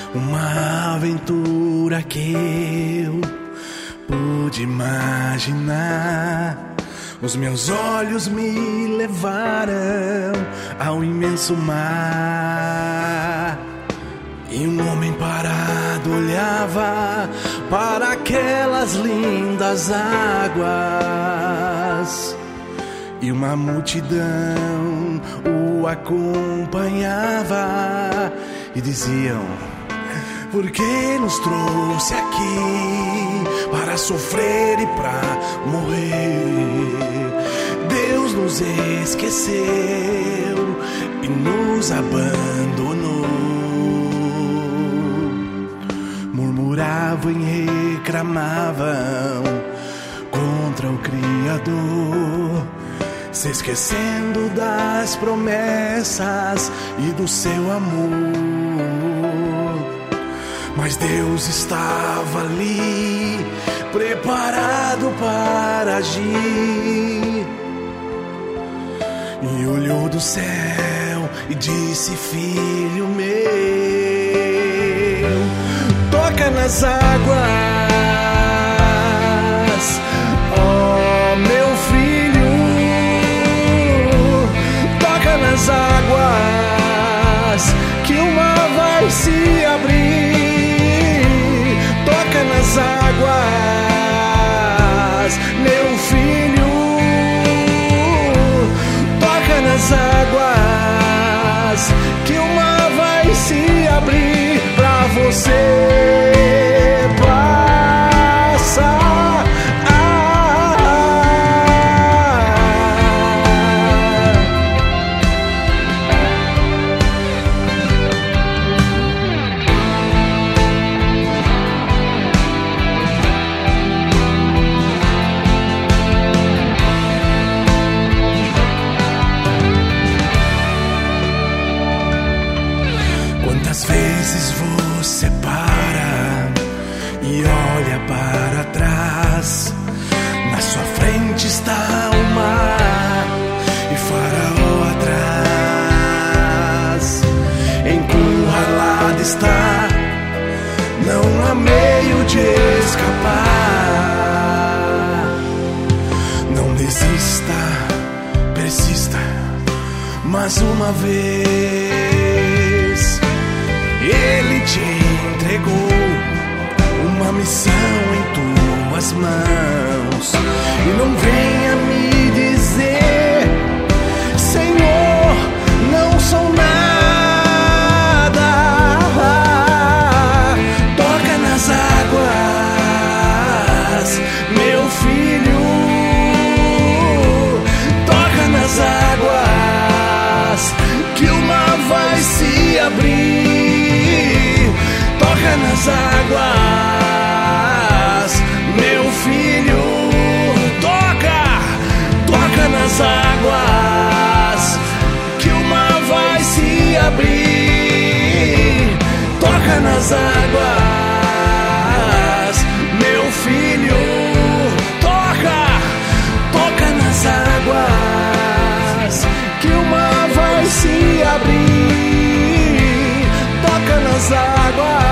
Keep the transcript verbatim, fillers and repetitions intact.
uma aventura que eu pude imaginar. Os meus olhos me levaram ao imenso mar, e um homem parado olhava para aquelas lindas águas, e uma multidão o acompanhava e diziam: por que nos trouxe aqui para sofrer e para morrer? Deus nos esqueceu e nos abandonou. Murmuravam e reclamavam contra o Criador, se esquecendo das promessas e do seu amor. Mas Deus estava ali, preparado para agir, e olhou do céu e disse: filho meu, toca nas águas, oh meu filho, toca nas águas, que o mar vai se abrir. Toca nas águas, meu filho, toca nas águas, que o mar vai se abrir pra você passar. Quantas vezes você para e olha para trás? Na sua frente está o mar e Faraó atrás. Encurralado está, não há meio de escapar. Não desista, persista mais uma vez. Ele te entregou uma missão em tuas mãos, e não venha me dizer: Senhor, não sou nada. Toca nas águas, meu filho, toca nas águas, que o mar vai se abrir. Toca nas águas, meu filho, toca, toca nas águas, que o mar vai se abrir. Toca nas águas, meu filho, toca, toca nas águas, que o mar vai se abrir. Toca nas águas,